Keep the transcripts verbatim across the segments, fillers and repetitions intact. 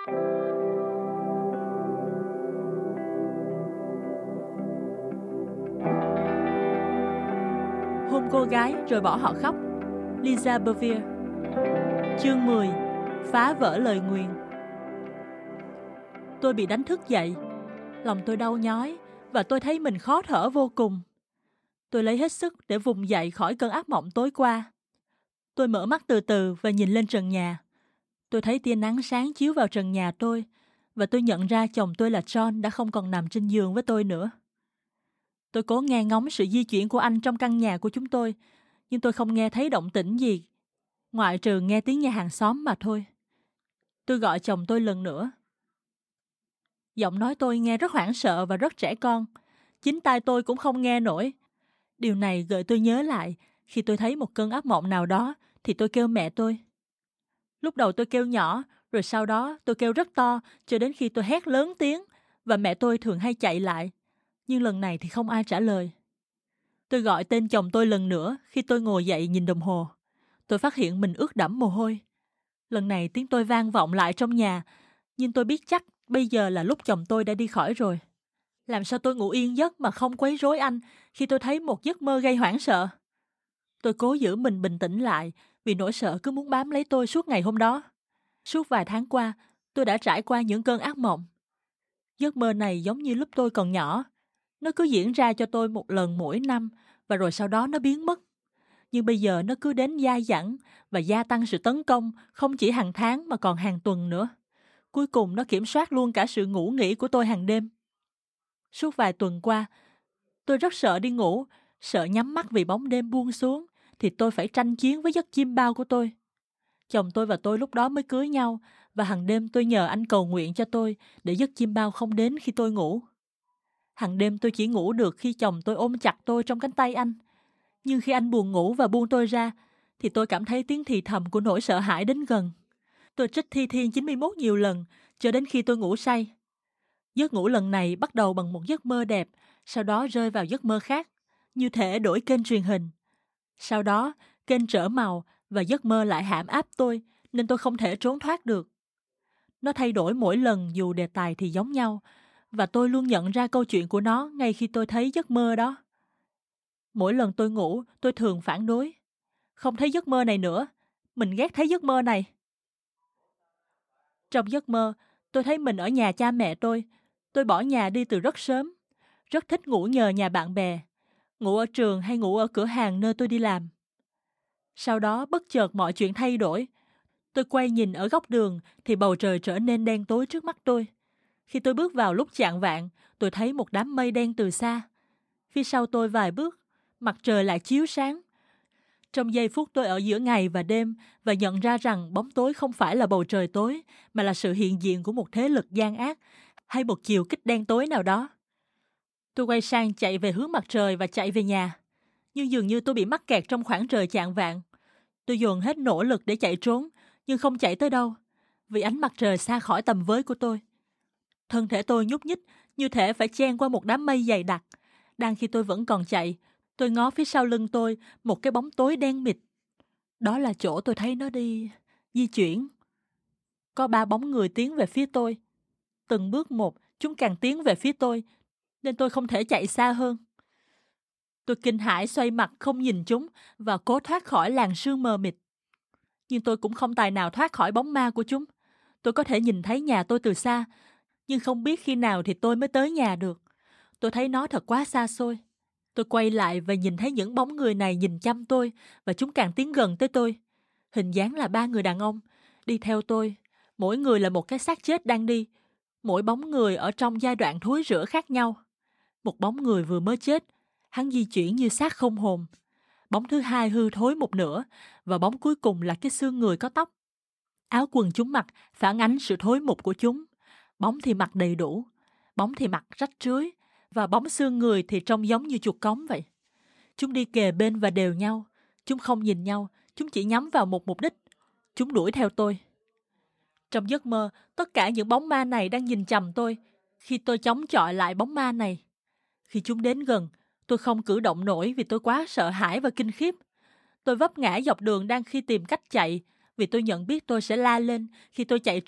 Hôn cô gái rồi bỏ họ khóc. Lisa Bevere. Chương mười. Phá vỡ lời nguyền. Tôi bị đánh thức dậy. Lòng tôi đau nhói và tôi thấy mình khó thở vô cùng. Tôi lấy hết sức để vùng dậy khỏi cơn ác mộng tối qua. Tôi mở mắt từ từ và nhìn lên trần nhà. Tôi thấy tia nắng sáng chiếu vào trần nhà tôi và tôi nhận ra chồng tôi là John đã không còn nằm trên giường với tôi nữa. Tôi cố nghe ngóng sự di chuyển của anh trong căn nhà của chúng tôi, nhưng tôi không nghe thấy động tĩnh gì, ngoại trừ nghe tiếng nhà hàng xóm mà thôi. Tôi gọi chồng tôi lần nữa. Giọng nói tôi nghe rất hoảng sợ và rất trẻ con. Chính tai tôi cũng không nghe nổi. Điều này gợi tôi nhớ lại, khi tôi thấy một cơn ác mộng nào đó thì tôi kêu mẹ tôi. Lúc đầu tôi kêu nhỏ, rồi sau đó tôi kêu rất to cho đến khi tôi hét lớn tiếng và mẹ tôi thường hay chạy lại. Nhưng lần này thì không ai trả lời. Tôi gọi tên chồng tôi lần nữa khi tôi ngồi dậy nhìn đồng hồ. Tôi phát hiện mình ướt đẫm mồ hôi. Lần này tiếng tôi vang vọng lại trong nhà, nhưng tôi biết chắc bây giờ là lúc chồng tôi đã đi khỏi rồi. Làm sao tôi ngủ yên giấc mà không quấy rối anh khi tôi thấy một giấc mơ gây hoảng sợ? Tôi cố giữ mình bình tĩnh lại vì nỗi sợ cứ muốn bám lấy tôi suốt ngày hôm đó. Suốt vài tháng qua, tôi đã trải qua những cơn ác mộng. Giấc mơ này giống như lúc tôi còn nhỏ. Nó cứ diễn ra cho tôi một lần mỗi năm và rồi sau đó nó biến mất. Nhưng bây giờ nó cứ đến dai dẳng và gia tăng sự tấn công không chỉ hàng tháng mà còn hàng tuần nữa. Cuối cùng nó kiểm soát luôn cả sự ngủ nghỉ của tôi hàng đêm. Suốt vài tuần qua, tôi rất sợ đi ngủ, sợ nhắm mắt vì bóng đêm buông xuống thì tôi phải tranh chiến với giấc chim bao của tôi. Chồng tôi và tôi lúc đó mới cưới nhau và hàng đêm tôi nhờ anh cầu nguyện cho tôi để giấc chim bao không đến khi tôi ngủ. Hàng đêm tôi chỉ ngủ được khi chồng tôi ôm chặt tôi trong cánh tay anh. Nhưng khi anh buồn ngủ và buông tôi ra, thì tôi cảm thấy tiếng thì thầm của nỗi sợ hãi đến gần. Tôi trích Thi Thiên chín mươi mốt nhiều lần, cho đến khi tôi ngủ say. Giấc ngủ lần này bắt đầu bằng một giấc mơ đẹp, sau đó rơi vào giấc mơ khác, như thể đổi kênh truyền hình. Sau đó, kênh trở màu và giấc mơ lại hãm áp tôi, nên tôi không thể trốn thoát được. Nó thay đổi mỗi lần dù đề tài thì giống nhau, và tôi luôn nhận ra câu chuyện của nó ngay khi tôi thấy giấc mơ đó. Mỗi lần tôi ngủ, tôi thường phản đối. Không thấy giấc mơ này nữa, mình ghét thấy giấc mơ này. Trong giấc mơ, tôi thấy mình ở nhà cha mẹ tôi. Tôi bỏ nhà đi từ rất sớm. Rất thích ngủ nhờ nhà bạn bè, ngủ ở trường hay ngủ ở cửa hàng nơi tôi đi làm. Sau đó bất chợt mọi chuyện thay đổi. Tôi quay nhìn ở góc đường thì bầu trời trở nên đen tối trước mắt tôi. Khi tôi bước vào lúc chạng vạng, tôi thấy một đám mây đen từ xa. Phía sau tôi vài bước, mặt trời lại chiếu sáng. Trong giây phút tôi ở giữa ngày và đêm và nhận ra rằng bóng tối không phải là bầu trời tối, mà là sự hiện diện của một thế lực gian ác hay một chiều kích đen tối nào đó. Tôi quay sang chạy về hướng mặt trời và chạy về nhà. Nhưng dường như tôi bị mắc kẹt trong khoảng trời chạng vạng. Tôi dồn hết nỗ lực để chạy trốn, nhưng không chạy tới đâu, vì ánh mặt trời xa khỏi tầm với của tôi. Thân thể tôi nhúc nhích, như thể phải chen qua một đám mây dày đặc. Đang khi tôi vẫn còn chạy, tôi ngó phía sau lưng tôi một cái bóng tối đen mịt. Đó là chỗ tôi thấy nó đi, di chuyển. Có ba bóng người tiến về phía tôi. Từng bước một, chúng càng tiến về phía tôi, nên tôi không thể chạy xa hơn. Tôi kinh hãi xoay mặt không nhìn chúng và cố thoát khỏi làn sương mờ mịt. Nhưng tôi cũng không tài nào thoát khỏi bóng ma của chúng. Tôi có thể nhìn thấy nhà tôi từ xa, nhưng không biết khi nào thì tôi mới tới nhà được. Tôi thấy nó thật quá xa xôi. Tôi quay lại và nhìn thấy những bóng người này nhìn chăm tôi, và chúng càng tiến gần tới tôi. Hình dáng là ba người đàn ông, đi theo tôi. Mỗi người là một cái xác chết đang đi. Mỗi bóng người ở trong giai đoạn thối rữa khác nhau. Một bóng người vừa mới chết, hắn di chuyển như xác không hồn. Bóng thứ hai hư thối một nửa, và bóng cuối cùng là cái xương người có tóc. Áo quần chúng mặc phản ánh sự thối mục của chúng. Bóng thì mặc đầy đủ, bóng thì mặc rách rưới, và bóng xương người thì trông giống như chuột cống vậy. Chúng đi kề bên và đều nhau. Chúng không nhìn nhau, chúng chỉ nhắm vào một mục đích. Chúng đuổi theo tôi. Trong giấc mơ, tất cả những bóng ma này đang nhìn chằm tôi, khi tôi chống chọi lại bóng ma này. Khi chúng đến gần, tôi không cử động nổi vì tôi quá sợ hãi và kinh khiếp. Tôi vấp ngã dọc đường đang khi tìm cách chạy, vì tôi nhận biết tôi sẽ la lên khi tôi chạy trốn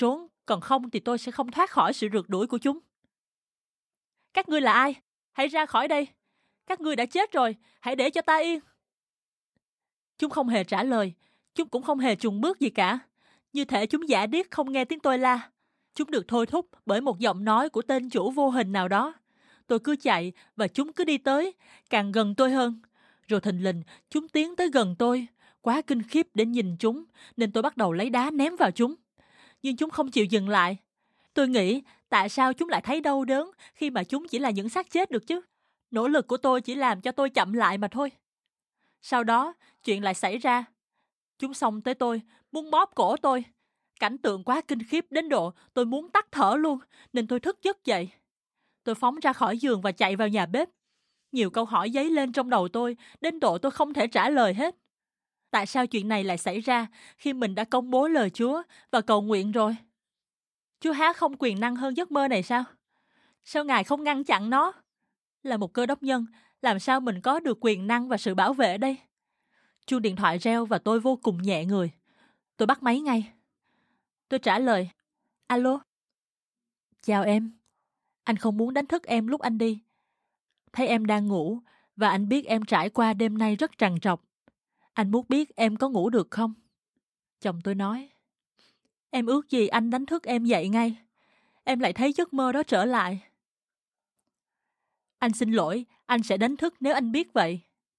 Còn không thì tôi sẽ không thoát khỏi sự rượt đuổi của chúng. Các ngươi là ai? Hãy ra khỏi đây. Các ngươi đã chết rồi, hãy để cho ta yên. Chúng không hề trả lời, chúng cũng không hề chùn bước gì cả. Như thể chúng giả điếc không nghe tiếng tôi la. Chúng được thôi thúc bởi một giọng nói của tên chủ vô hình nào đó. Tôi cứ chạy và chúng cứ đi tới, càng gần tôi hơn. Rồi thình lình, chúng tiến tới gần tôi. Quá kinh khiếp để nhìn chúng, nên tôi bắt đầu lấy đá ném vào chúng. Nhưng chúng không chịu dừng lại. Tôi nghĩ, tại sao chúng lại thấy đau đớn khi mà chúng chỉ là những xác chết được chứ? Nỗ lực của tôi chỉ làm cho tôi chậm lại mà thôi. Sau đó, chuyện lại xảy ra. Chúng xông tới tôi, muốn bóp cổ tôi. Cảnh tượng quá kinh khiếp đến độ tôi muốn tắt thở luôn, nên tôi thức giấc dậy. Tôi phóng ra khỏi giường và chạy vào nhà bếp. Nhiều câu hỏi dấy lên trong đầu tôi, đến độ tôi không thể trả lời hết. Tại sao chuyện này lại xảy ra khi mình đã công bố lời Chúa và cầu nguyện rồi? Chúa há không quyền năng hơn giấc mơ này sao? Sao Ngài không ngăn chặn nó? Là một cơ đốc nhân, làm sao mình có được quyền năng và sự bảo vệ đây? Chuông điện thoại reo và tôi vô cùng nhẹ người. Tôi bắt máy ngay. Tôi trả lời. Alo. Chào em. Anh không muốn đánh thức em lúc anh đi. Thấy em đang ngủ và anh biết em trải qua đêm nay rất trằn trọc. Anh muốn biết em có ngủ được không? Chồng tôi nói. Em ước gì anh đánh thức em dậy ngay. Em lại thấy giấc mơ đó trở lại. Anh xin lỗi, anh sẽ đánh thức nếu anh biết vậy.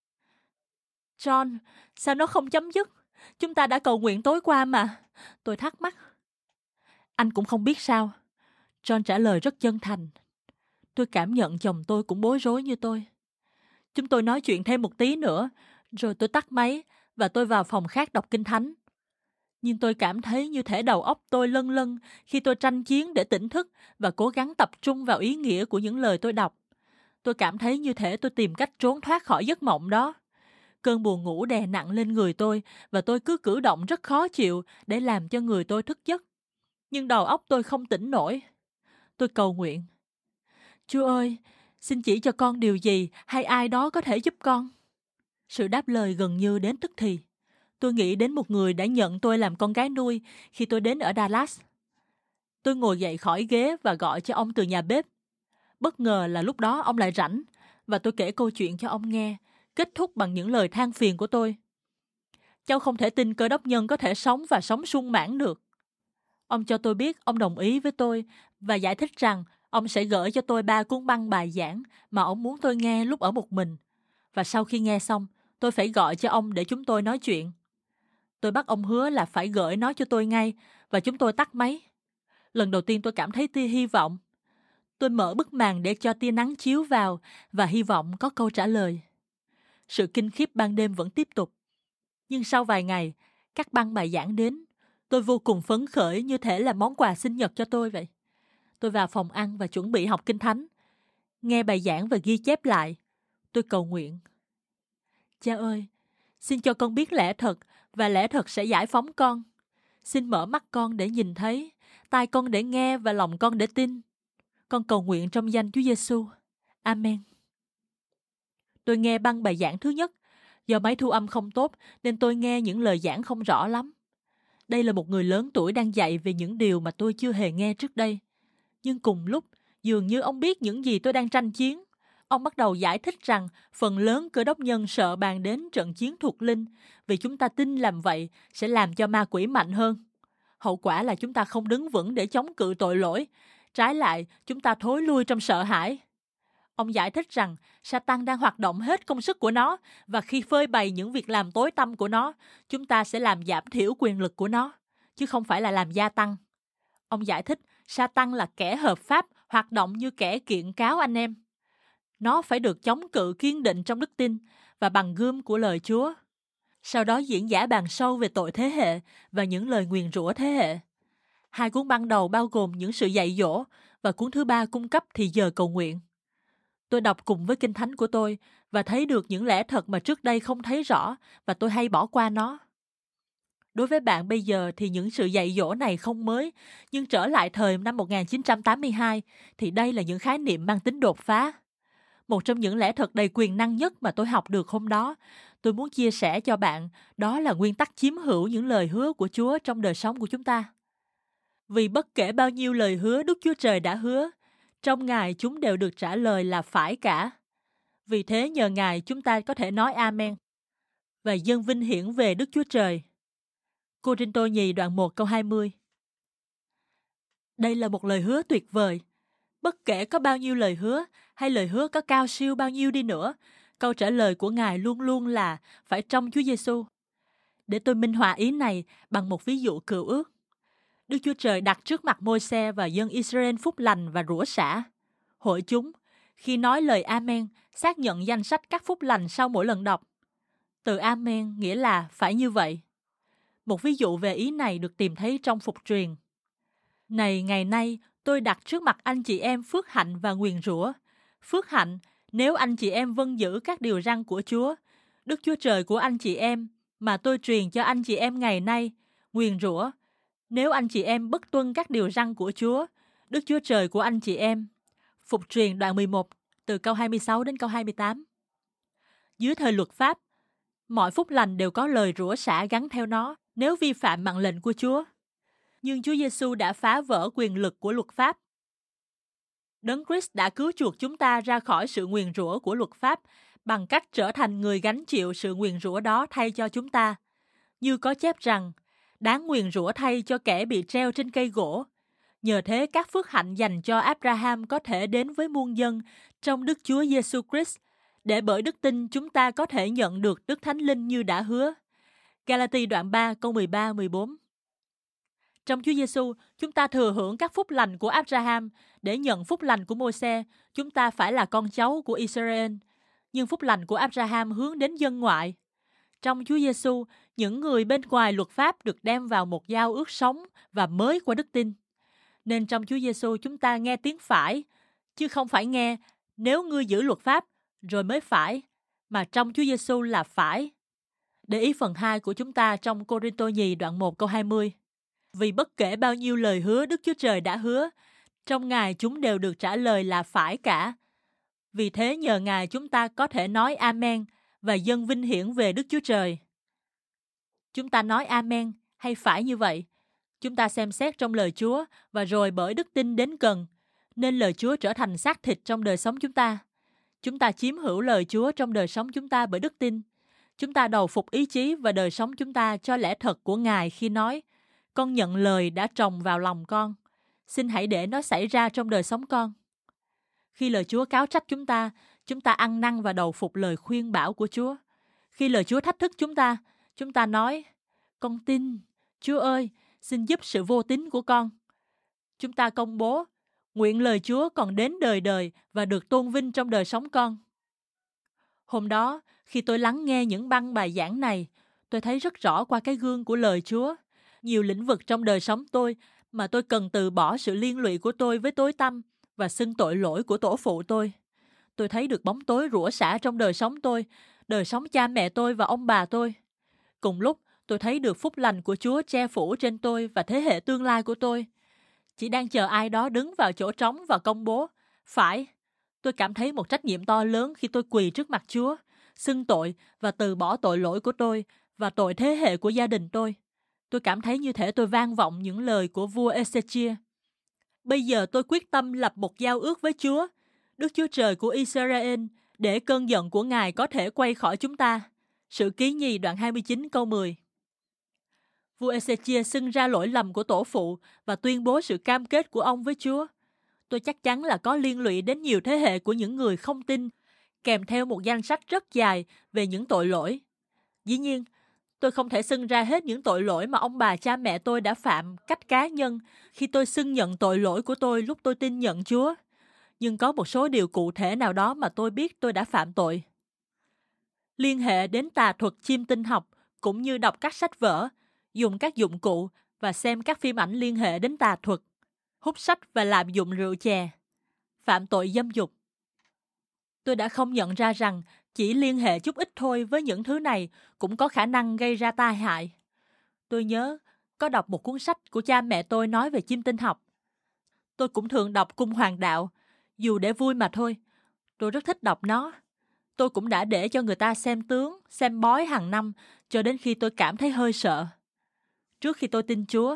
John, sao nó không chấm dứt? Chúng ta đã cầu nguyện tối qua mà. Tôi thắc mắc. Anh cũng không biết sao. John trả lời rất chân thành. Tôi cảm nhận chồng tôi cũng bối rối như tôi. Chúng tôi nói chuyện thêm một tí nữa, rồi tôi tắt máy và tôi vào phòng khác đọc Kinh Thánh. Nhưng tôi cảm thấy như thể đầu óc tôi lân lân khi tôi tranh chiến để tỉnh thức và cố gắng tập trung vào ý nghĩa của những lời tôi đọc. Tôi cảm thấy như thể tôi tìm cách trốn thoát khỏi giấc mộng đó. Cơn buồn ngủ đè nặng lên người tôi và tôi cứ cử động rất khó chịu để làm cho người tôi thức giấc. Nhưng đầu óc tôi không tỉnh nổi. Tôi cầu nguyện. Chúa ơi, xin chỉ cho con điều gì hay ai đó có thể giúp con. Sự đáp lời gần như đến tức thì. Tôi nghĩ đến một người đã nhận tôi làm con gái nuôi khi tôi đến ở Dallas. Tôi ngồi dậy khỏi ghế và gọi cho ông từ nhà bếp. Bất ngờ là lúc đó ông lại rảnh và tôi kể câu chuyện cho ông nghe, kết thúc bằng những lời than phiền của tôi. Cháu không thể tin cơ đốc nhân có thể sống và sống sung mãn được. Ông cho tôi biết ông đồng ý với tôi và giải thích rằng ông sẽ gửi cho tôi ba cuốn băng bài giảng mà ông muốn tôi nghe lúc ở một mình. Và sau khi nghe xong, tôi phải gọi cho ông để chúng tôi nói chuyện. Tôi bắt ông hứa là phải gửi nó cho tôi ngay và chúng tôi tắt máy. Lần đầu tiên tôi cảm thấy tia hy vọng. Tôi mở bức màn để cho tia nắng chiếu vào và hy vọng có câu trả lời. Sự kinh khiếp ban đêm vẫn tiếp tục. Nhưng sau vài ngày, các băng bài giảng đến. Tôi vô cùng phấn khởi như thể là món quà sinh nhật cho tôi vậy. Tôi vào phòng ăn và chuẩn bị học Kinh Thánh. Nghe bài giảng và ghi chép lại. Tôi cầu nguyện. Cha ơi, xin cho con biết lẽ thật và lẽ thật sẽ giải phóng con. Xin mở mắt con để nhìn thấy, tai con để nghe và lòng con để tin. Con cầu nguyện trong danh Chúa Giêsu. Amen. Tôi nghe băng bài giảng thứ nhất. Do máy thu âm không tốt nên tôi nghe những lời giảng không rõ lắm. Đây là một người lớn tuổi đang dạy về những điều mà tôi chưa hề nghe trước đây. Nhưng cùng lúc, dường như ông biết những gì tôi đang tranh chiến. Ông bắt đầu giải thích rằng phần lớn cơ đốc nhân sợ bàn đến trận chiến thuộc linh vì chúng ta tin làm vậy sẽ làm cho ma quỷ mạnh hơn. Hậu quả là chúng ta không đứng vững để chống cự tội lỗi. Trái lại, chúng ta thối lui trong sợ hãi. Ông giải thích rằng Satan đang hoạt động hết công sức của nó và khi phơi bày những việc làm tối tăm của nó, chúng ta sẽ làm giảm thiểu quyền lực của nó, chứ không phải là làm gia tăng. Ông giải thích Satan là kẻ hợp pháp, hoạt động như kẻ kiện cáo anh em. Nó phải được chống cự kiên định trong đức tin và bằng gươm của lời Chúa. Sau đó diễn giải bàn sâu về tội thế hệ và những lời nguyền rủa thế hệ. Hai cuốn ban đầu bao gồm những sự dạy dỗ và cuốn thứ ba cung cấp thì giờ cầu nguyện. Tôi đọc cùng với Kinh Thánh của tôi và thấy được những lẽ thật mà trước đây không thấy rõ và tôi hay bỏ qua nó. Đối với bạn bây giờ thì những sự dạy dỗ này không mới, nhưng trở lại thời năm một nghìn chín trăm tám mươi hai thì đây là những khái niệm mang tính đột phá. Một trong những lẽ thật đầy quyền năng nhất mà tôi học được hôm đó, tôi muốn chia sẻ cho bạn, đó là nguyên tắc chiếm hữu những lời hứa của Chúa trong đời sống của chúng ta. Vì bất kể bao nhiêu lời hứa Đức Chúa Trời đã hứa, trong Ngài chúng đều được trả lời là phải cả. Vì thế nhờ Ngài chúng ta có thể nói Amen và dâng vinh hiển về Đức Chúa Trời. Cô-rinh-tô nhì đoạn một câu hai mươi. Đây là một lời hứa tuyệt vời. Bất kể có bao nhiêu lời hứa hay lời hứa có cao siêu bao nhiêu đi nữa, câu trả lời của Ngài luôn luôn là phải trong Chúa Giêsu. Để tôi minh họa ý này bằng một ví dụ cựu ước. Đức Chúa Trời đặt trước mặt Môi-se và dân Israel phúc lành và rủa xả. Hội chúng, khi nói lời Amen, xác nhận danh sách các phúc lành sau mỗi lần đọc. Từ Amen nghĩa là phải như vậy. Một ví dụ về ý này được tìm thấy trong Phục truyền. Này ngày nay, tôi đặt trước mặt anh chị em phước hạnh và nguyền rủa. Phước hạnh, nếu anh chị em vâng giữ các điều răn của Chúa, Đức Chúa Trời của anh chị em, mà tôi truyền cho anh chị em ngày nay. Nguyền rủa, nếu anh chị em bất tuân các điều răn của Chúa, Đức Chúa Trời của anh chị em. Phục truyền đoạn mười một, từ câu hai mươi sáu đến câu hai mươi tám. Dưới thời luật pháp, mọi phúc lành đều có lời rủa xả gắn theo nó nếu vi phạm mạng lệnh của Chúa. Nhưng Chúa Giêsu đã phá vỡ quyền lực của luật pháp. Đấng Christ đã cứu chuộc chúng ta ra khỏi sự nguyền rủa của luật pháp bằng cách trở thành người gánh chịu sự nguyền rủa đó thay cho chúng ta. Như có chép rằng, đáng nguyền rủa thay cho kẻ bị treo trên cây gỗ. Nhờ thế các phước hạnh dành cho Abraham có thể đến với muôn dân trong Đức Chúa Giêsu Christ, để bởi đức tin chúng ta có thể nhận được Đức Thánh Linh như đã hứa. Galati đoạn ba câu mười ba mười bốn. Trong Chúa Giêsu, chúng ta thừa hưởng các phúc lành của Abraham. Để nhận phúc lành của Môi-se, chúng ta phải là con cháu của Israel. Nhưng phúc lành của Abraham hướng đến dân ngoại. Trong Chúa Giêsu, những người bên ngoài luật pháp được đem vào một giao ước sống và mới qua đức tin. Nên trong Chúa Giêsu chúng ta nghe tiếng phải, chứ không phải nghe nếu ngươi giữ luật pháp rồi mới phải, mà trong Chúa Giêsu là phải. Để ý phần hai của chúng ta trong Cô-rinh-tô nhì đoạn một câu hai mươi. Vì bất kể bao nhiêu lời hứa Đức Chúa Trời đã hứa, trong Ngài chúng đều được trả lời là phải cả. Vì thế nhờ Ngài chúng ta có thể nói Amen và dâng vinh hiển về Đức Chúa Trời. Chúng ta nói Amen hay phải như vậy? Chúng ta xem xét trong lời Chúa và rồi bởi đức tin đến gần, nên lời Chúa trở thành xác thịt trong đời sống chúng ta. Chúng ta chiếm hữu lời Chúa trong đời sống chúng ta bởi đức tin. Chúng ta đầu phục ý chí và đời sống chúng ta cho lẽ thật của Ngài khi nói, con nhận lời đã trồng vào lòng con. Xin hãy để nó xảy ra trong đời sống con. Khi lời Chúa cáo trách chúng ta, chúng ta ăn năn và đầu phục lời khuyên bảo của Chúa. Khi lời Chúa thách thức chúng ta, chúng ta nói, con tin, Chúa ơi, xin giúp sự vô tín của con. Chúng ta công bố, nguyện lời Chúa còn đến đời đời và được tôn vinh trong đời sống con. Hôm đó, khi tôi lắng nghe những băng bài giảng này, tôi thấy rất rõ qua cái gương của lời Chúa. Nhiều lĩnh vực trong đời sống tôi mà tôi cần từ bỏ sự liên lụy của tôi với tối tăm và xưng tội lỗi của tổ phụ tôi. Tôi thấy được bóng tối rủa xả trong đời sống tôi, đời sống cha mẹ tôi và ông bà tôi. Cùng lúc, tôi thấy được phúc lành của Chúa che phủ trên tôi và thế hệ tương lai của tôi. Chỉ đang chờ ai đó đứng vào chỗ trống và công bố. Phải, tôi cảm thấy một trách nhiệm to lớn khi tôi quỳ trước mặt Chúa, xưng tội và từ bỏ tội lỗi của tôi và tội thế hệ của gia đình tôi. Tôi cảm thấy như thể tôi vang vọng những lời của vua Ê-xê-chia. Bây giờ tôi quyết tâm lập một giao ước với Chúa, Đức Chúa Trời của Israel, để cơn giận của Ngài có thể quay khỏi chúng ta. Sử Ký nhì đoạn hai mươi chín câu mười. Vua Ê-xê-chia xưng ra lỗi lầm của tổ phụ và tuyên bố sự cam kết của ông với Chúa. Tôi chắc chắn là có liên lụy đến nhiều thế hệ của những người không tin, kèm theo một danh sách rất dài về những tội lỗi. Dĩ nhiên, tôi không thể xưng ra hết những tội lỗi mà ông bà cha mẹ tôi đã phạm cách cá nhân khi tôi xưng nhận tội lỗi của tôi lúc tôi tin nhận Chúa. Nhưng có một số điều cụ thể nào đó mà tôi biết tôi đã phạm tội. Liên hệ đến tà thuật chiêm tinh học, cũng như đọc các sách vở, dùng các dụng cụ và xem các phim ảnh liên hệ đến tà thuật, hút sách và lạm dụng rượu chè, phạm tội dâm dục. Tôi đã không nhận ra rằng chỉ liên hệ chút ít thôi với những thứ này cũng có khả năng gây ra tai hại. Tôi nhớ có đọc một cuốn sách của cha mẹ tôi nói về chiêm tinh học. Tôi cũng thường đọc Cung Hoàng Đạo, dù để vui mà thôi. Tôi rất thích đọc nó. Tôi cũng đã để cho người ta xem tướng, xem bói hàng năm, cho đến khi tôi cảm thấy hơi sợ. Trước khi tôi tin Chúa,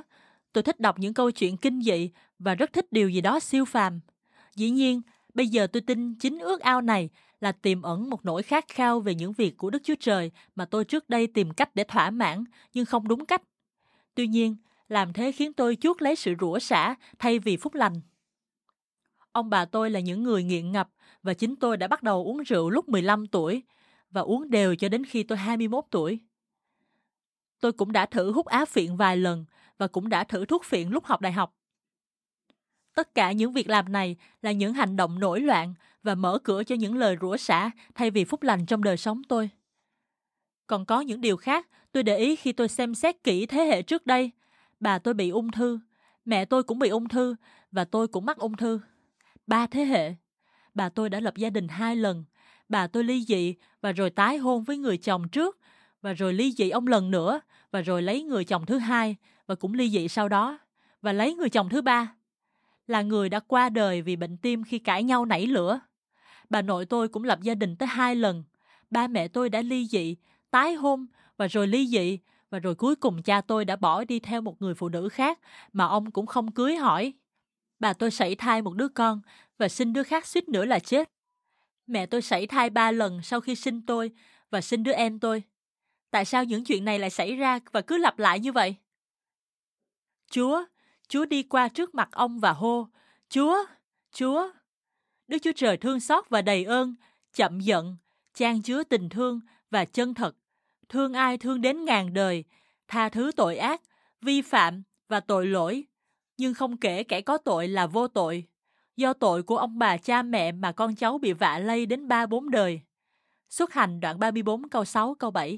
Tôi thích đọc những câu chuyện kinh dị và rất thích điều gì đó siêu phàm. Dĩ nhiên, bây giờ tôi tin chính ước ao này là tiềm ẩn một nỗi khát khao về những việc của Đức Chúa Trời mà tôi trước đây tìm cách để thỏa mãn, nhưng không đúng cách. Tuy nhiên, làm thế khiến tôi chuốc lấy sự rủa xả thay vì phúc lành. Ông bà tôi là những người nghiện ngập và chính tôi đã bắt đầu uống rượu lúc mười lăm tuổi và uống đều cho đến khi tôi hai mươi mốt tuổi. Tôi cũng đã thử hút á phiện vài lần và cũng đã thử thuốc phiện lúc học đại học. Tất cả những việc làm này là những hành động nổi loạn và mở cửa cho những lời rủa xả thay vì phúc lành trong đời sống tôi. Còn có những điều khác tôi để ý khi tôi xem xét kỹ thế hệ trước đây. Bà tôi bị ung thư, mẹ tôi cũng bị ung thư và tôi cũng mắc ung thư. Ba thế hệ. Bà tôi đã lập gia đình hai lần. Bà tôi ly dị và rồi tái hôn với người chồng trước và rồi ly dị ông lần nữa và rồi lấy người chồng thứ hai và cũng ly dị sau đó và lấy người chồng thứ ba. Là người đã qua đời vì bệnh tim khi cãi nhau nảy lửa. Bà nội tôi cũng lập gia đình tới hai lần. Ba mẹ tôi đã ly dị, tái hôn và rồi ly dị và rồi cuối cùng cha tôi đã bỏ đi theo một người phụ nữ khác mà ông cũng không cưới hỏi. Bà tôi sảy thai một đứa con và sinh đứa khác suýt nữa là chết. Mẹ tôi sảy thai ba lần sau khi sinh tôi và sinh đứa em tôi. Tại sao những chuyện này lại xảy ra và cứ lặp lại như vậy? Chúa, Chúa đi qua trước mặt ông và hô, Chúa, Chúa. Đức Chúa Trời thương xót và đầy ơn, chậm giận, chan chứa tình thương và chân thật, thương ai thương đến ngàn đời, tha thứ tội ác, vi phạm và tội lỗi, nhưng không kể kẻ có tội là vô tội. Do tội của ông bà cha mẹ mà con cháu bị vạ lây đến ba bốn đời. Xuất Hành đoạn ba mươi bốn câu sáu câu bảy.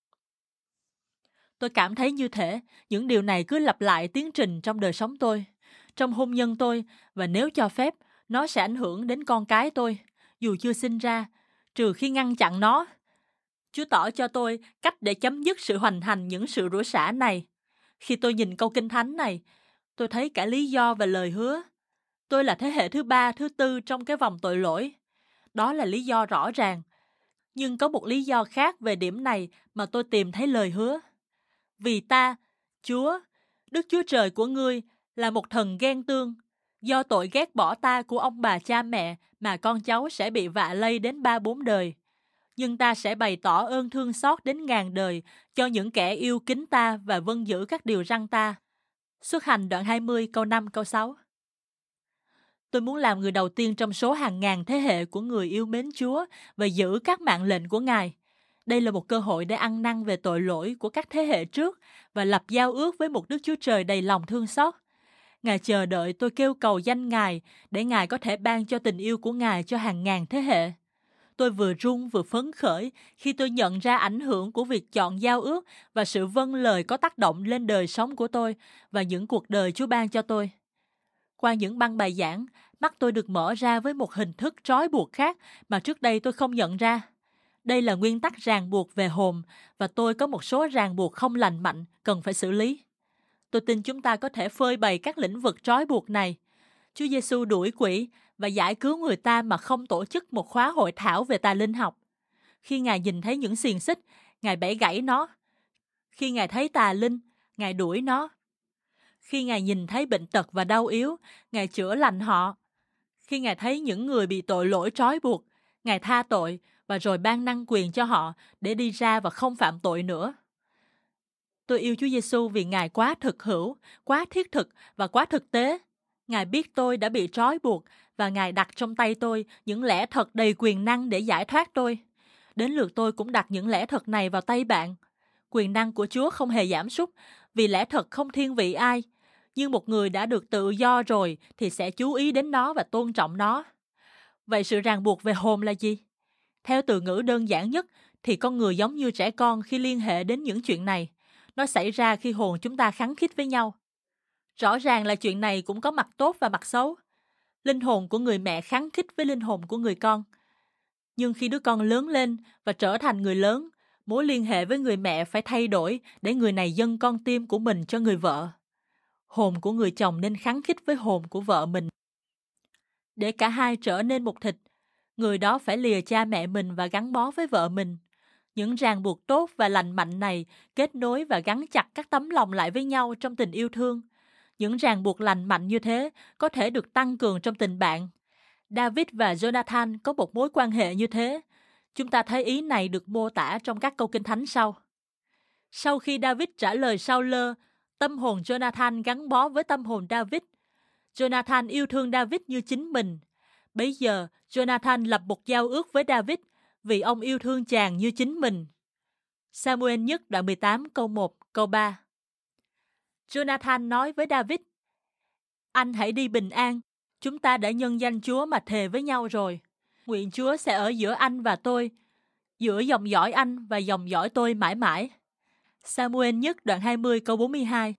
Tôi cảm thấy như thể những điều này cứ lặp lại tiến trình trong đời sống tôi, trong hôn nhân tôi, và nếu cho phép, nó sẽ ảnh hưởng đến con cái tôi, dù chưa sinh ra, trừ khi ngăn chặn nó. Chúa tỏ cho tôi cách để chấm dứt sự hoành hành những sự rủa xả này. Khi tôi nhìn câu Kinh Thánh này, tôi thấy cả lý do và lời hứa. Tôi là thế hệ thứ ba, thứ tư trong cái vòng tội lỗi. Đó là lý do rõ ràng. Nhưng có một lý do khác về điểm này mà tôi tìm thấy lời hứa. Vì ta, Chúa, Đức Chúa Trời của ngươi là một thần ghen tương. Do tội ghét bỏ ta của ông bà cha mẹ mà con cháu sẽ bị vạ lây đến ba bốn đời. Nhưng ta sẽ bày tỏ ơn thương xót đến ngàn đời cho những kẻ yêu kính ta và vâng giữ các điều răn ta. Xuất Hành đoạn hai mươi câu năm câu sáu. Tôi muốn làm người đầu tiên trong số hàng ngàn thế hệ của người yêu mến Chúa và giữ các mạng lệnh của Ngài. Đây là một cơ hội để ăn năn về tội lỗi của các thế hệ trước và lập giao ước với một Đức Chúa Trời đầy lòng thương xót. Ngài chờ đợi tôi kêu cầu danh Ngài để Ngài có thể ban cho tình yêu của Ngài cho hàng ngàn thế hệ. Tôi vừa run vừa phấn khởi khi tôi nhận ra ảnh hưởng của việc chọn giao ước và sự vâng lời có tác động lên đời sống của tôi và những cuộc đời Chúa ban cho tôi. Qua những băng bài giảng, mắt tôi được mở ra với một hình thức trói buộc khác mà trước đây tôi không nhận ra. Đây là nguyên tắc ràng buộc về hồn và tôi có một số ràng buộc không lành mạnh cần phải xử lý. Tôi tin chúng ta có thể phơi bày các lĩnh vực trói buộc này. Chúa Giêsu đuổi quỷ và giải cứu người ta mà không tổ chức một khóa hội thảo về tà linh học. Khi Ngài nhìn thấy những xiềng xích, Ngài bẻ gãy nó. Khi Ngài thấy tà linh, Ngài đuổi nó. Khi Ngài nhìn thấy bệnh tật và đau yếu, Ngài chữa lành họ. Khi Ngài thấy những người bị tội lỗi trói buộc, Ngài tha tội và rồi ban năng quyền cho họ để đi ra và không phạm tội nữa. Tôi yêu Chúa Giêsu vì Ngài quá thực hữu, quá thiết thực và quá thực tế. Ngài biết tôi đã bị trói buộc và Ngài đặt trong tay tôi những lẽ thật đầy quyền năng để giải thoát tôi. Đến lượt tôi cũng đặt những lẽ thật này vào tay bạn. Quyền năng của Chúa không hề giảm sút vì lẽ thật không thiên vị ai. Nhưng một người đã được tự do rồi thì sẽ chú ý đến nó và tôn trọng nó. Vậy sự ràng buộc về hồn là gì? Theo từ ngữ đơn giản nhất thì con người giống như trẻ con khi liên hệ đến những chuyện này. Nó xảy ra khi hồn chúng ta khăng khít với nhau. Rõ ràng là chuyện này cũng có mặt tốt và mặt xấu. Linh hồn của người mẹ khăng khít với linh hồn của người con. Nhưng khi đứa con lớn lên và trở thành người lớn, mối liên hệ với người mẹ phải thay đổi để người này dâng con tim của mình cho người vợ. Hồn của người chồng nên khăng khít với hồn của vợ mình. Để cả hai trở nên một thịt, người đó phải lìa cha mẹ mình và gắn bó với vợ mình. Những ràng buộc tốt và lành mạnh này kết nối và gắn chặt các tấm lòng lại với nhau trong tình yêu thương. Những ràng buộc lành mạnh như thế có thể được tăng cường trong tình bạn. David và Jonathan có một mối quan hệ như thế. Chúng ta thấy ý này được mô tả trong các câu Kinh Thánh sau. Sau khi David trả lời Saul, tâm hồn Jonathan gắn bó với tâm hồn David. Jonathan yêu thương David như chính mình. Bấy giờ, Jonathan lập một giao ước với David vì ông yêu thương chàng như chính mình. Samuel nhất đoạn mười tám câu một, câu ba. Jonathan nói với David: Anh hãy đi bình an. Chúng ta đã nhân danh Chúa mà thề với nhau rồi. Nguyện Chúa sẽ ở giữa anh và tôi, giữa dòng dõi anh và dòng dõi tôi mãi mãi. Samuel nhất đoạn hai mươi câu bốn mươi hai.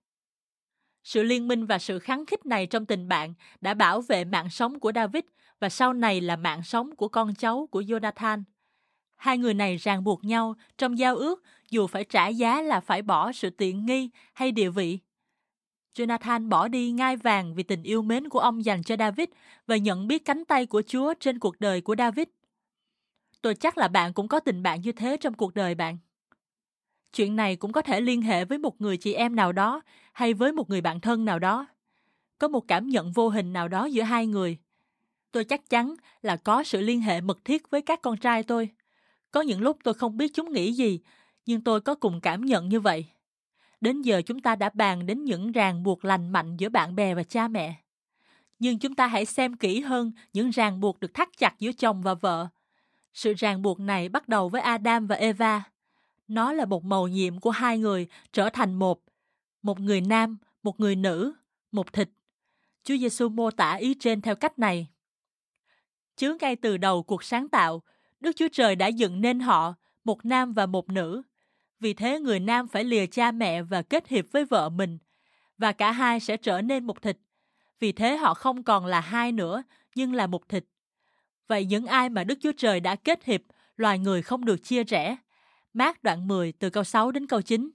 Sự liên minh và sự khắng khích này trong tình bạn đã bảo vệ mạng sống của David và sau này là mạng sống của con cháu của Jonathan. Hai người này ràng buộc nhau trong giao ước dù phải trả giá là phải bỏ sự tiện nghi hay địa vị. Jonathan bỏ đi ngai vàng vì tình yêu mến của ông dành cho David và nhận biết cánh tay của Chúa trên cuộc đời của David. Tôi chắc là bạn cũng có tình bạn như thế trong cuộc đời bạn. Chuyện này cũng có thể liên hệ với một người chị em nào đó hay với một người bạn thân nào đó. Có một cảm nhận vô hình nào đó giữa hai người. Tôi chắc chắn là có sự liên hệ mật thiết với các con trai tôi. Có những lúc tôi không biết chúng nghĩ gì, nhưng tôi có cùng cảm nhận như vậy. Đến giờ chúng ta đã bàn đến những ràng buộc lành mạnh giữa bạn bè và cha mẹ. Nhưng chúng ta hãy xem kỹ hơn những ràng buộc được thắt chặt giữa chồng và vợ. Sự ràng buộc này bắt đầu với Adam và Eva. Nó là một mầu nhiệm của hai người trở thành một. Một người nam, một người nữ, một thịt. Chúa Giêsu mô tả ý trên theo cách này. Chứ ngay từ đầu cuộc sáng tạo, Đức Chúa Trời đã dựng nên họ, một nam và một nữ. Vì thế người nam phải lìa cha mẹ và kết hiệp với vợ mình, và cả hai sẽ trở nên một thịt. Vì thế họ không còn là hai nữa, nhưng là một thịt. Vậy những ai mà Đức Chúa Trời đã kết hiệp, loài người không được chia rẽ. Mác đoạn mười từ câu sáu đến câu chín.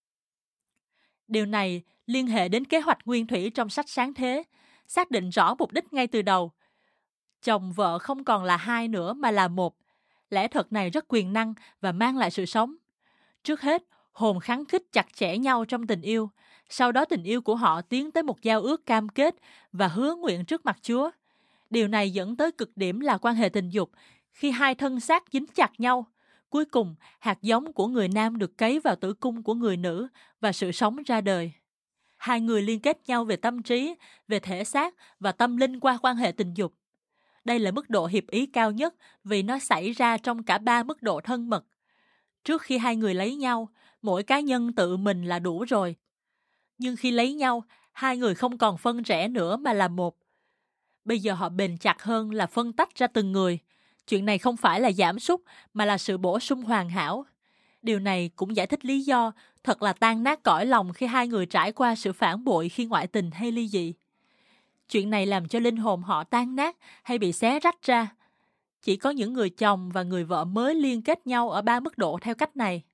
Điều này liên hệ đến kế hoạch nguyên thủy trong sách Sáng Thế, xác định rõ mục đích ngay từ đầu. Chồng vợ không còn là hai nữa mà là một. Lẽ thật này rất quyền năng và mang lại sự sống. Trước hết, hồn khắng khích chặt chẽ nhau trong tình yêu. Sau đó tình yêu của họ tiến tới một giao ước cam kết và hứa nguyện trước mặt Chúa. Điều này dẫn tới cực điểm là quan hệ tình dục, khi hai thân xác dính chặt nhau. Cuối cùng, hạt giống của người nam được cấy vào tử cung của người nữ và sự sống ra đời. Hai người liên kết nhau về tâm trí, về thể xác và tâm linh qua quan hệ tình dục. Đây là mức độ hiệp ý cao nhất vì nó xảy ra trong cả ba mức độ thân mật. Trước khi hai người lấy nhau, mỗi cá nhân tự mình là đủ rồi. Nhưng khi lấy nhau, hai người không còn phân rẽ nữa mà là một. Bây giờ họ bền chặt hơn là phân tách ra từng người. Chuyện này không phải là giảm sút mà là sự bổ sung hoàn hảo. Điều này cũng giải thích lý do thật là tan nát cõi lòng khi hai người trải qua sự phản bội khi ngoại tình hay ly dị. Chuyện này làm cho linh hồn họ tan nát hay bị xé rách ra. Chỉ có những người chồng và người vợ mới liên kết nhau ở ba mức độ theo cách này.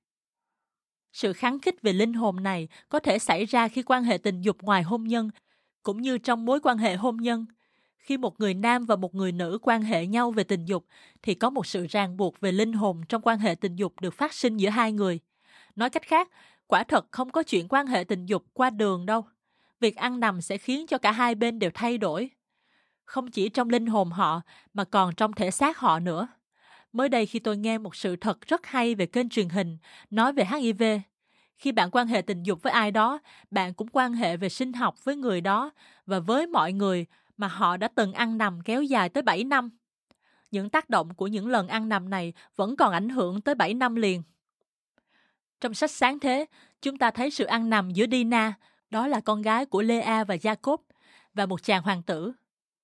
Sự khắng khích về linh hồn này có thể xảy ra khi quan hệ tình dục ngoài hôn nhân, cũng như trong mối quan hệ hôn nhân. Khi một người nam và một người nữ quan hệ nhau về tình dục, thì có một sự ràng buộc về linh hồn trong quan hệ tình dục được phát sinh giữa hai người. Nói cách khác, quả thật không có chuyện quan hệ tình dục qua đường đâu. Việc ăn nằm sẽ khiến cho cả hai bên đều thay đổi. Không chỉ trong linh hồn họ, mà còn trong thể xác họ nữa. Mới đây khi tôi nghe một sự thật rất hay về kênh truyền hình nói về hát i vê. Khi bạn quan hệ tình dục với ai đó, bạn cũng quan hệ về sinh học với người đó và với mọi người mà họ đã từng ăn nằm kéo dài tới bảy năm. Những tác động của những lần ăn nằm này vẫn còn ảnh hưởng tới bảy năm liền. Trong sách Sáng Thế, chúng ta thấy sự ăn nằm giữa Dina, đó là con gái của Lea và Jacob, và một chàng hoàng tử.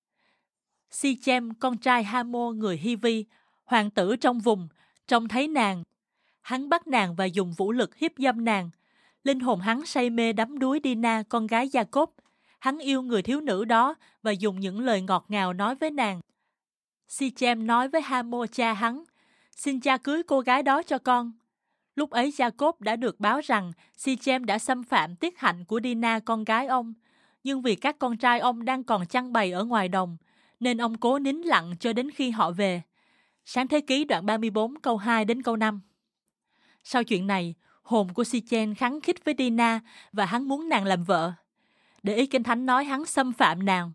Si-chem, con trai Hamo người Hi-vi, hoàng tử trong vùng, trông thấy nàng. Hắn bắt nàng và dùng vũ lực hiếp dâm nàng. Linh hồn hắn say mê đắm đuối Dina, con gái Jacob. Hắn yêu người thiếu nữ đó và dùng những lời ngọt ngào nói với nàng. Si-chem nói với Hamo cha hắn, xin cha cưới cô gái đó cho con. Lúc ấy Jacob đã được báo rằng Si-chem đã xâm phạm tiết hạnh của Dina, con gái ông. Nhưng vì các con trai ông đang còn chăn bày ở ngoài đồng, nên ông cố nín lặng cho đến khi họ về. Sáng Thế Ký đoạn ba mươi bốn câu hai đến câu năm. Sau chuyện này, hồn của Si-chen khắng khích với Dina và hắn muốn nàng làm vợ. để ý Kinh Thánh nói hắn xâm phạm nàng.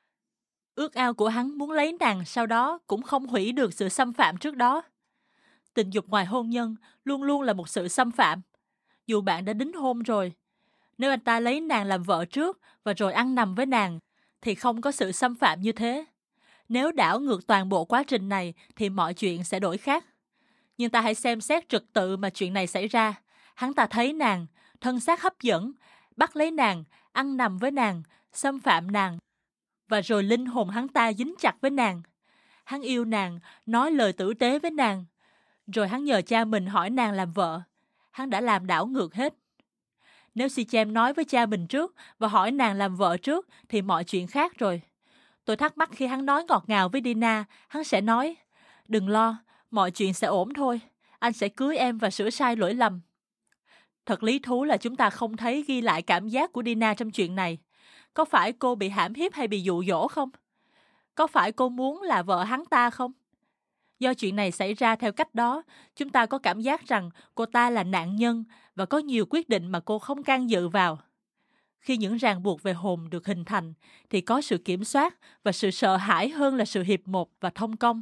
Ước ao của hắn muốn lấy nàng sau đó cũng không hủy được sự xâm phạm trước đó. Tình dục ngoài hôn nhân luôn luôn là một sự xâm phạm. Dù bạn đã đính hôn rồi, nếu anh ta lấy nàng làm vợ trước và rồi ăn nằm với nàng, thì không có sự xâm phạm như thế. Nếu đảo ngược toàn bộ quá trình này thì mọi chuyện sẽ đổi khác. Nhưng ta hãy xem xét trật tự mà chuyện này xảy ra. Hắn ta thấy nàng, thân xác hấp dẫn, bắt lấy nàng, ăn nằm với nàng, xâm phạm nàng. Và rồi linh hồn hắn ta dính chặt với nàng. Hắn yêu nàng, nói lời tử tế với nàng. Rồi hắn nhờ cha mình hỏi nàng làm vợ. Hắn đã làm đảo ngược hết. Nếu Sichem nói với cha mình trước và hỏi nàng làm vợ trước thì mọi chuyện khác rồi. Tôi thắc mắc khi hắn nói ngọt ngào với Dina, hắn sẽ nói, đừng lo, mọi chuyện sẽ ổn thôi. Anh sẽ cưới em và sửa sai lỗi lầm. Thật lý thú là chúng ta không thấy ghi lại cảm giác của Dina trong chuyện này. Có phải cô bị hãm hiếp hay bị dụ dỗ không? Có phải cô muốn là vợ hắn ta không? Do chuyện này xảy ra theo cách đó, chúng ta có cảm giác rằng cô ta là nạn nhân và có nhiều quyết định mà cô không can dự vào. Khi những ràng buộc về hồn được hình thành, thì có sự kiểm soát và sự sợ hãi hơn là sự hiệp một và thông công.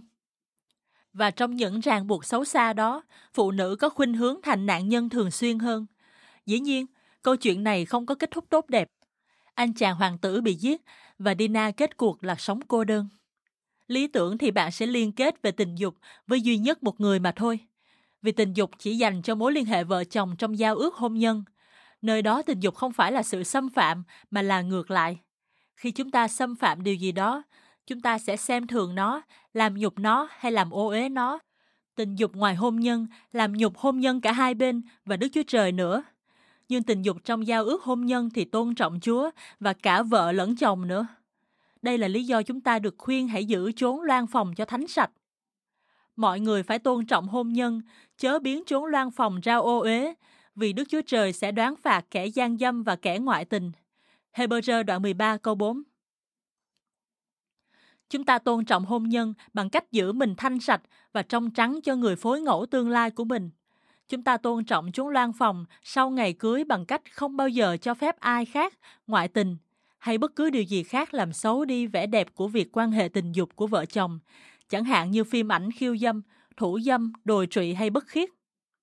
Và trong những ràng buộc xấu xa đó, phụ nữ có khuynh hướng thành nạn nhân thường xuyên hơn. Dĩ nhiên, câu chuyện này không có kết thúc tốt đẹp. Anh chàng hoàng tử bị giết và Dina kết cuộc là sống cô đơn. Lý tưởng thì bạn sẽ liên kết về tình dục với duy nhất một người mà thôi. Vì tình dục chỉ dành cho mối liên hệ vợ chồng trong giao ước hôn nhân. Nơi đó tình dục không phải là sự xâm phạm mà là ngược lại. Khi chúng ta xâm phạm điều gì đó, chúng ta sẽ xem thường nó, làm nhục nó hay làm ô uế nó. Tình dục ngoài hôn nhân làm nhục hôn nhân cả hai bên và Đức Chúa Trời nữa. Nhưng tình dục trong giao ước hôn nhân thì tôn trọng Chúa và cả vợ lẫn chồng nữa. Đây là lý do chúng ta được khuyên hãy giữ chốn loan phòng cho thánh sạch. Mọi người phải tôn trọng hôn nhân, chớ biến chốn loan phòng ra ô uế, vì Đức Chúa Trời sẽ đoán phạt kẻ gian dâm và kẻ ngoại tình. Hebrew đoạn mười ba câu bốn. Chúng ta tôn trọng hôn nhân bằng cách giữ mình thanh sạch và trong trắng cho người phối ngẫu tương lai của mình. Chúng ta tôn trọng chốn loan phòng sau ngày cưới bằng cách không bao giờ cho phép ai khác ngoại tình hay bất cứ điều gì khác làm xấu đi vẻ đẹp của việc quan hệ tình dục của vợ chồng, chẳng hạn như phim ảnh khiêu dâm, thủ dâm, đồi trụy hay bất khiết.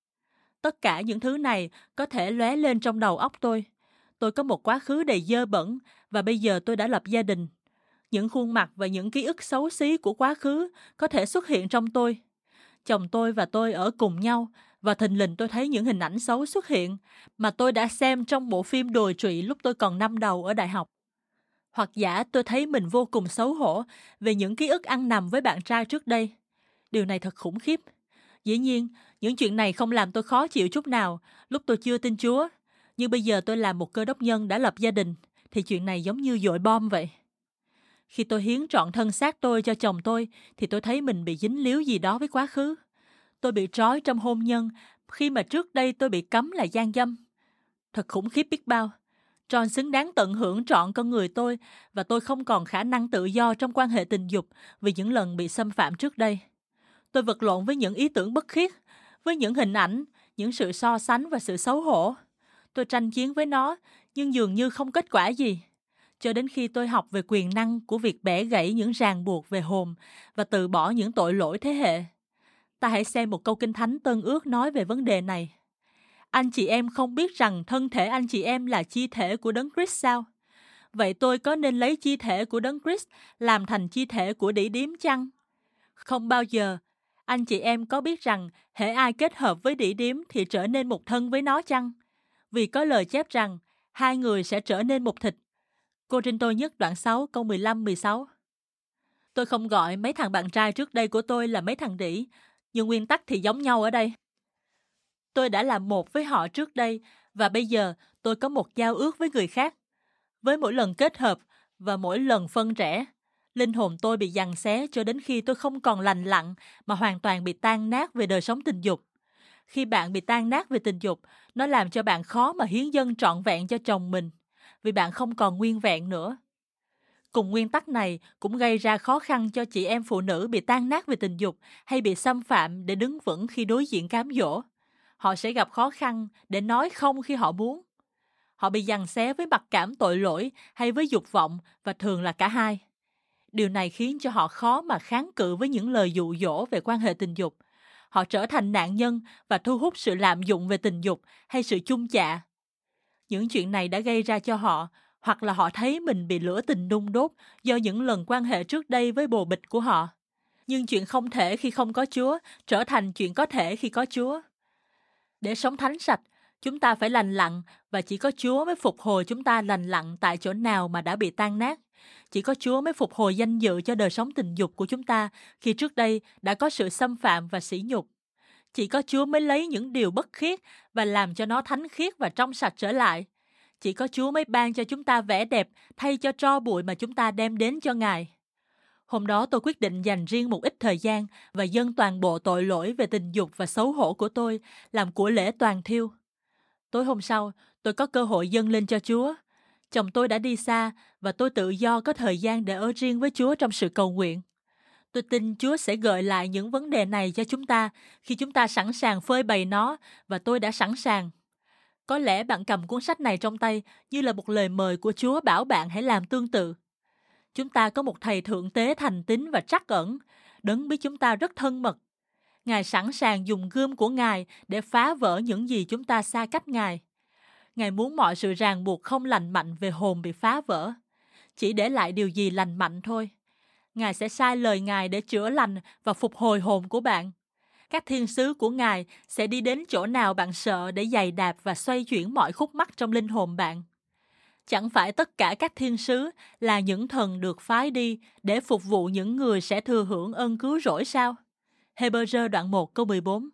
Tất cả những thứ này có thể lóe lên trong đầu óc tôi. Tôi có một quá khứ đầy dơ bẩn và bây giờ tôi đã lập gia đình. Những khuôn mặt và những ký ức xấu xí của quá khứ có thể xuất hiện trong tôi. Chồng tôi và tôi ở cùng nhau và thình lình tôi thấy những hình ảnh xấu xuất hiện mà tôi đã xem trong bộ phim đồi trụy lúc tôi còn năm đầu ở đại học. Hoặc giả tôi thấy mình vô cùng xấu hổ về những ký ức ăn nằm với bạn trai trước đây. Điều này thật khủng khiếp. Dĩ nhiên, những chuyện này không làm tôi khó chịu chút nào lúc tôi chưa tin Chúa. Nhưng bây giờ tôi là một cơ đốc nhân đã lập gia đình, thì chuyện này giống như dội bom vậy. Khi tôi hiến trọn thân xác tôi cho chồng tôi, thì tôi thấy mình bị dính líu gì đó với quá khứ. Tôi bị trói trong hôn nhân, khi mà trước đây tôi bị cấm là gian dâm. Thật khủng khiếp biết bao. John xứng đáng tận hưởng trọn con người tôi, và tôi không còn khả năng tự do trong quan hệ tình dục vì những lần bị xâm phạm trước đây. Tôi vật lộn với những ý tưởng bất khiết, với những hình ảnh, những sự so sánh và sự xấu hổ. Tôi tranh chiến với nó, nhưng dường như không kết quả gì. Cho đến khi tôi học về quyền năng của việc bẻ gãy những ràng buộc về hồn và từ bỏ những tội lỗi thế hệ. Ta hãy xem một câu Kinh Thánh Tân Ước nói về vấn đề này. Anh chị em không biết rằng thân thể anh chị em là chi thể của Đấng Christ sao? Vậy tôi có nên lấy chi thể của Đấng Christ làm thành chi thể của đỉ điếm chăng? Không bao giờ. Anh chị em có biết rằng hễ ai kết hợp với đỉ điếm thì trở nên một thân với nó chăng? Vì có lời chép rằng hai người sẽ trở nên một thịt. Cô-rinh-tô nhất đoạn sáu câu mười lăm mười sáu. Tôi không gọi mấy thằng bạn trai trước đây của tôi là mấy thằng đĩ, nhưng nguyên tắc thì giống nhau ở đây. Tôi đã làm một với họ trước đây và bây giờ tôi có một giao ước với người khác. Với mỗi lần kết hợp và mỗi lần phân rẽ, linh hồn tôi bị giằng xé cho đến khi tôi không còn lành lặn mà hoàn toàn bị tan nát về đời sống tình dục. Khi bạn bị tan nát về tình dục, nó làm cho bạn khó mà hiến dâng trọn vẹn cho chồng mình, vì bạn không còn nguyên vẹn nữa. Cùng nguyên tắc này cũng gây ra khó khăn cho chị em phụ nữ bị tan nát về tình dục hay bị xâm phạm để đứng vững khi đối diện cám dỗ. Họ sẽ gặp khó khăn để nói không khi họ muốn. Họ bị giằng xé với mặc cảm tội lỗi hay với dục vọng, và thường là cả hai. Điều này khiến cho họ khó mà kháng cự với những lời dụ dỗ về quan hệ tình dục. Họ trở thành nạn nhân và thu hút sự lạm dụng về tình dục hay sự chung chạ. Những chuyện này đã gây ra cho họ, hoặc là họ thấy mình bị lửa tình nung đốt do những lần quan hệ trước đây với bồ bịch của họ. Nhưng chuyện không thể khi không có Chúa trở thành chuyện có thể khi có Chúa. Để sống thánh sạch, chúng ta phải lành lặn, và chỉ có Chúa mới phục hồi chúng ta lành lặn tại chỗ nào mà đã bị tan nát. Chỉ có Chúa mới phục hồi danh dự cho đời sống tình dục của chúng ta khi trước đây đã có sự xâm phạm và sỉ nhục. Chỉ có Chúa mới lấy những điều bất khiết và làm cho nó thánh khiết và trong sạch trở lại. Chỉ có Chúa mới ban cho chúng ta vẻ đẹp thay cho tro bụi mà chúng ta đem đến cho Ngài. Hôm đó tôi quyết định dành riêng một ít thời gian và dâng toàn bộ tội lỗi về tình dục và xấu hổ của tôi làm của lễ toàn thiêu. Tối hôm sau, tôi có cơ hội dâng lên cho Chúa. Chồng tôi đã đi xa và tôi tự do có thời gian để ở riêng với Chúa trong sự cầu nguyện. Tôi tin Chúa sẽ gợi lại những vấn đề này cho chúng ta khi chúng ta sẵn sàng phơi bày nó, và tôi đã sẵn sàng. Có lẽ bạn cầm cuốn sách này trong tay như là một lời mời của Chúa bảo bạn hãy làm tương tự. Chúng ta có một thầy thượng tế thành tín và trắc ẩn, đấng biết chúng ta rất thân mật. Ngài sẵn sàng dùng gươm của Ngài để phá vỡ những gì chúng ta xa cách Ngài. Ngài muốn mọi sự ràng buộc không lành mạnh về hồn bị phá vỡ, chỉ để lại điều gì lành mạnh thôi. Ngài sẽ sai lời Ngài để chữa lành và phục hồi hồn của bạn. Các thiên sứ của Ngài sẽ đi đến chỗ nào bạn sợ để giày đạp và xoay chuyển mọi khúc mắc trong linh hồn bạn. Chẳng phải tất cả các thiên sứ là những thần được phái đi để phục vụ những người sẽ thừa hưởng ơn cứu rỗi sao? Hebrew đoạn một câu mười bốn.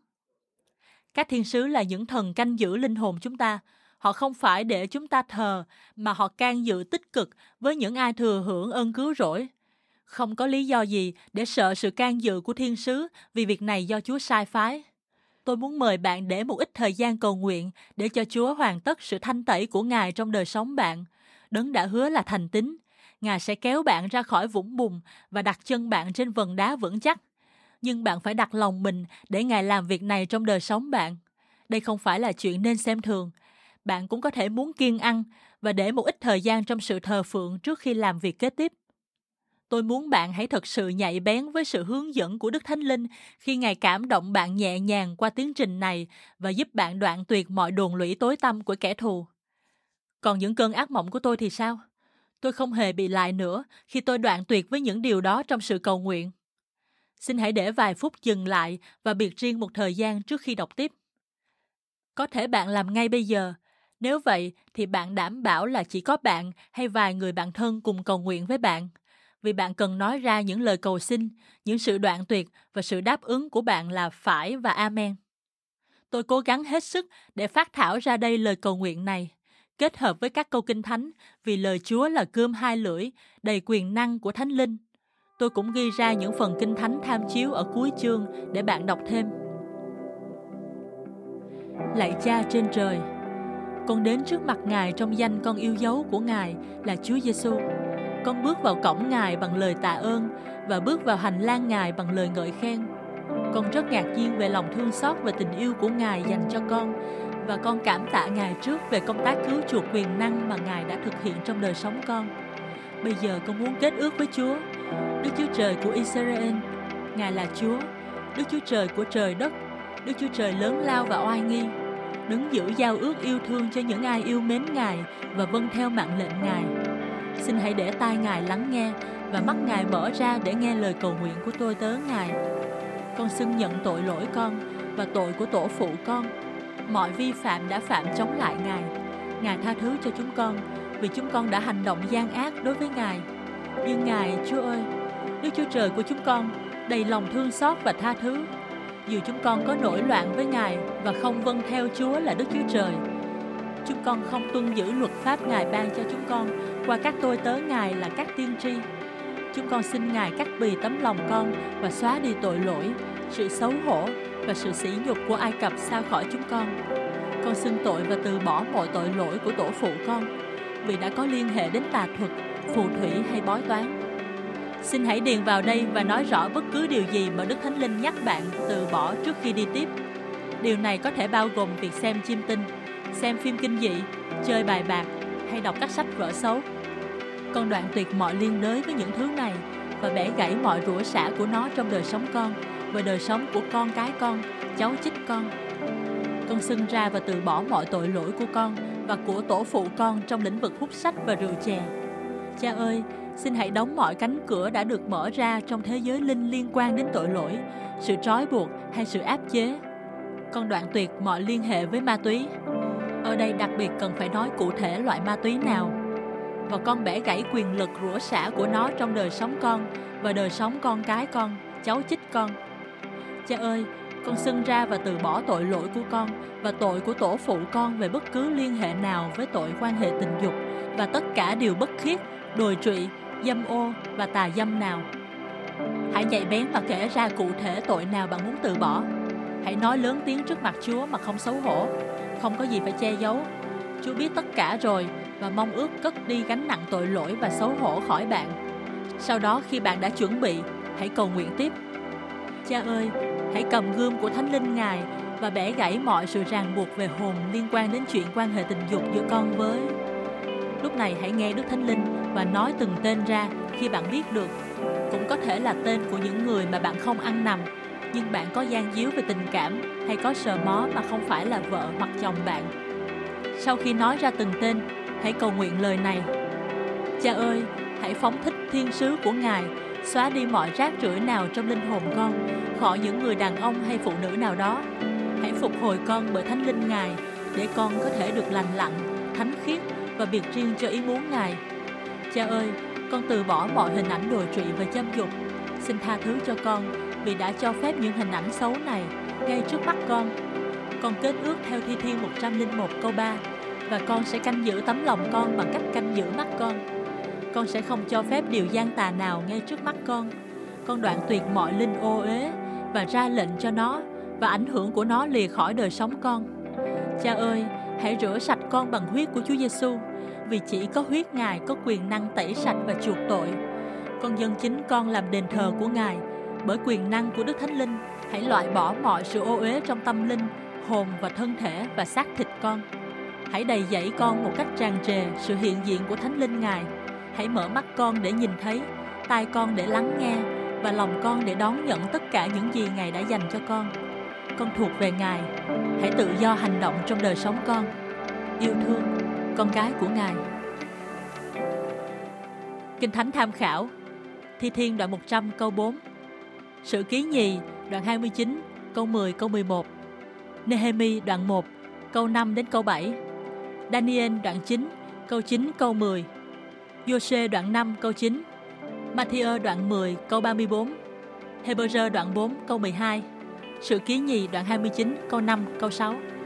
Các thiên sứ là những thần canh giữ linh hồn chúng ta. Họ không phải để chúng ta thờ, mà họ can dự tích cực với những ai thừa hưởng ơn cứu rỗi. Không có lý do gì để sợ sự can dự của thiên sứ vì việc này do Chúa sai phái. Tôi muốn mời bạn để một ít thời gian cầu nguyện để cho Chúa hoàn tất sự thanh tẩy của Ngài trong đời sống bạn. Đấng đã hứa là thành tín. Ngài sẽ kéo bạn ra khỏi vũng bùn và đặt chân bạn trên vần đá vững chắc. Nhưng bạn phải đặt lòng mình để Ngài làm việc này trong đời sống bạn. Đây không phải là chuyện nên xem thường. Bạn cũng có thể muốn kiêng ăn và để một ít thời gian trong sự thờ phượng trước khi làm việc kế tiếp. Tôi muốn bạn hãy thật sự nhạy bén với sự hướng dẫn của Đức Thánh Linh khi Ngài cảm động bạn nhẹ nhàng qua tiến trình này và giúp bạn đoạn tuyệt mọi đồn lũy tối tăm của kẻ thù. Còn những cơn ác mộng của tôi thì sao? Tôi không hề bị lại nữa khi tôi đoạn tuyệt với những điều đó trong sự cầu nguyện. Xin hãy để vài phút dừng lại và biệt riêng một thời gian trước khi đọc tiếp. Có thể bạn làm ngay bây giờ. Nếu vậy thì bạn đảm bảo là chỉ có bạn hay vài người bạn thân cùng cầu nguyện với bạn. Vì bạn cần nói ra những lời cầu xin, những sự đoạn tuyệt và sự đáp ứng của bạn là phải và amen. Tôi cố gắng hết sức để phát thảo ra đây lời cầu nguyện này, kết hợp với các câu kinh thánh vì lời Chúa là cơm hai lưỡi, đầy quyền năng của Thánh Linh. Tôi cũng ghi ra những phần kinh thánh tham chiếu ở cuối chương để bạn đọc thêm. Lạy Cha trên trời, con đến trước mặt Ngài trong danh con yêu dấu của Ngài là Chúa Giêsu. Con bước vào cổng Ngài bằng lời tạ ơn và bước vào hành lang Ngài bằng lời ngợi khen. Con rất ngạc nhiên về lòng thương xót và tình yêu của Ngài dành cho con, và con cảm tạ Ngài trước về công tác cứu chuộc quyền năng mà Ngài đã thực hiện trong đời sống con. Bây giờ con muốn kết ước với Chúa, Đức Chúa Trời của Israel. Ngài là Chúa, Đức Chúa Trời của trời đất, Đức Chúa Trời lớn lao và oai nghi, đấng giữ giao ước yêu thương cho những ai yêu mến Ngài và vâng theo mạng lệnh Ngài. Xin hãy để tai Ngài lắng nghe và mắt Ngài mở ra để nghe lời cầu nguyện của tôi tớ Ngài. Con xưng nhận tội lỗi con và tội của tổ phụ con. Mọi vi phạm đã phạm chống lại Ngài. Ngài tha thứ cho chúng con vì chúng con đã hành động gian ác đối với Ngài. Nhưng Ngài, Chúa ơi, Đức Chúa Trời của chúng con, đầy lòng thương xót và tha thứ. Dù chúng con có nổi loạn với Ngài và không vâng theo Chúa là Đức Chúa Trời, chúng con không tuân giữ luật pháp Ngài ban cho chúng con qua các tôi tớ Ngài là các tiên tri. Chúng con xin Ngài cắt bì tấm lòng con và xóa đi tội lỗi, sự xấu hổ và sự sỉ nhục của Ai Cập xa khỏi chúng con. Con xưng tội và từ bỏ mọi tội lỗi của tổ phụ con, vì đã có liên hệ đến tà thuật, phù thủy hay bói toán. Xin hãy điền vào đây và nói rõ bất cứ điều gì mà Đức Thánh Linh nhắc bạn từ bỏ trước khi đi tiếp. Điều này có thể bao gồm việc xem chiêm tinh, xem phim kinh dị, chơi bài bạc hay đọc các sách vở xấu. Con đoạn tuyệt mọi liên đới với những thứ này và bẻ gãy mọi rủa xả của nó trong đời sống con và đời sống của con cái con, cháu chích con. Con xưng ra và từ bỏ mọi tội lỗi của con và của tổ phụ con trong lĩnh vực hút sách và rượu chè. Cha ơi, xin hãy đóng mọi cánh cửa đã được mở ra trong thế giới linh liên quan đến tội lỗi, sự trói buộc hay sự áp chế. Con đoạn tuyệt mọi liên hệ với ma túy. Ở đây đặc biệt cần phải nói cụ thể loại ma túy nào. Và con bẻ gãy quyền lực rủa xả của nó trong đời sống con và đời sống con cái con, cháu chích con. Cha ơi, con xưng ra và từ bỏ tội lỗi của con và tội của tổ phụ con về bất cứ liên hệ nào với tội quan hệ tình dục và tất cả điều bất khiết, đồi trụy, dâm ô và tà dâm nào. Hãy nhạy bén và kể ra cụ thể tội nào bạn muốn từ bỏ. Hãy nói lớn tiếng trước mặt Chúa mà không xấu hổ, không có gì phải che giấu. Chúa biết tất cả rồi và mong ước cất đi gánh nặng tội lỗi và xấu hổ khỏi bạn. Sau đó khi bạn đã chuẩn bị, hãy cầu nguyện tiếp. Cha ơi, hãy cầm gươm của Thánh Linh Ngài và bẻ gãy mọi sự ràng buộc về hồn liên quan đến chuyện quan hệ tình dục giữa con với. Lúc này hãy nghe Đức Thánh Linh và nói từng tên ra khi bạn biết được. Cũng có thể là tên của những người mà bạn không ăn nằm, nhưng bạn có gian díu về tình cảm hay có sờ mó mà không phải là vợ hoặc chồng bạn. Sau khi nói ra từng tên, hãy cầu nguyện lời này. Cha ơi, hãy phóng thích thiên sứ của Ngài, xóa đi mọi rác rưởi nào trong linh hồn con, khỏi những người đàn ông hay phụ nữ nào đó. Hãy phục hồi con bởi Thánh Linh Ngài, để con có thể được lành lặn, thánh khiết và biệt riêng cho ý muốn Ngài. Cha ơi, con từ bỏ mọi hình ảnh đồi trụy và dâm dục. Xin tha thứ cho con vì đã cho phép những hình ảnh xấu này ngay trước mắt con. Con kết ước theo Thi Thiên một trăm lẻ một câu ba và con sẽ canh giữ tấm lòng con bằng cách canh giữ mắt con. Con sẽ không cho phép điều gian tà nào ngay trước mắt con. Con đoạn tuyệt mọi linh ô uế và ra lệnh cho nó và ảnh hưởng của nó lìa khỏi đời sống con. Cha ơi, hãy rửa sạch con bằng huyết của Chúa Giêsu, vì chỉ có huyết Ngài có quyền năng tẩy sạch và chuộc tội. Con dâng chính con làm đền thờ của Ngài. Bởi quyền năng của Đức Thánh Linh, hãy loại bỏ mọi sự ô uế trong tâm linh, hồn và thân thể và xác thịt con. Hãy đầy dẫy con một cách tràn trề sự hiện diện của Thánh Linh Ngài. Hãy mở mắt con để nhìn thấy, tai con để lắng nghe và lòng con để đón nhận tất cả những gì Ngài đã dành cho con. Con thuộc về Ngài. Hãy tự do hành động trong đời sống con. Yêu thương, con gái của Ngài. Kinh Thánh tham khảo. Thi Thiên đoạn một trăm câu bốn. Sử Ký Nhì đoạn hai mươi chín câu mười câu mười một. Nehemi đoạn một câu năm đến câu bảy. Daniel đoạn chín câu chín câu mười. Giô-sê đoạn năm câu chín. Ma-thi-ơ đoạn mười câu ba mươi bốn. Hê-bơ-rơ đoạn bốn câu mười hai. Sử Ký Nhì đoạn hai mươi chín câu năm câu sáu.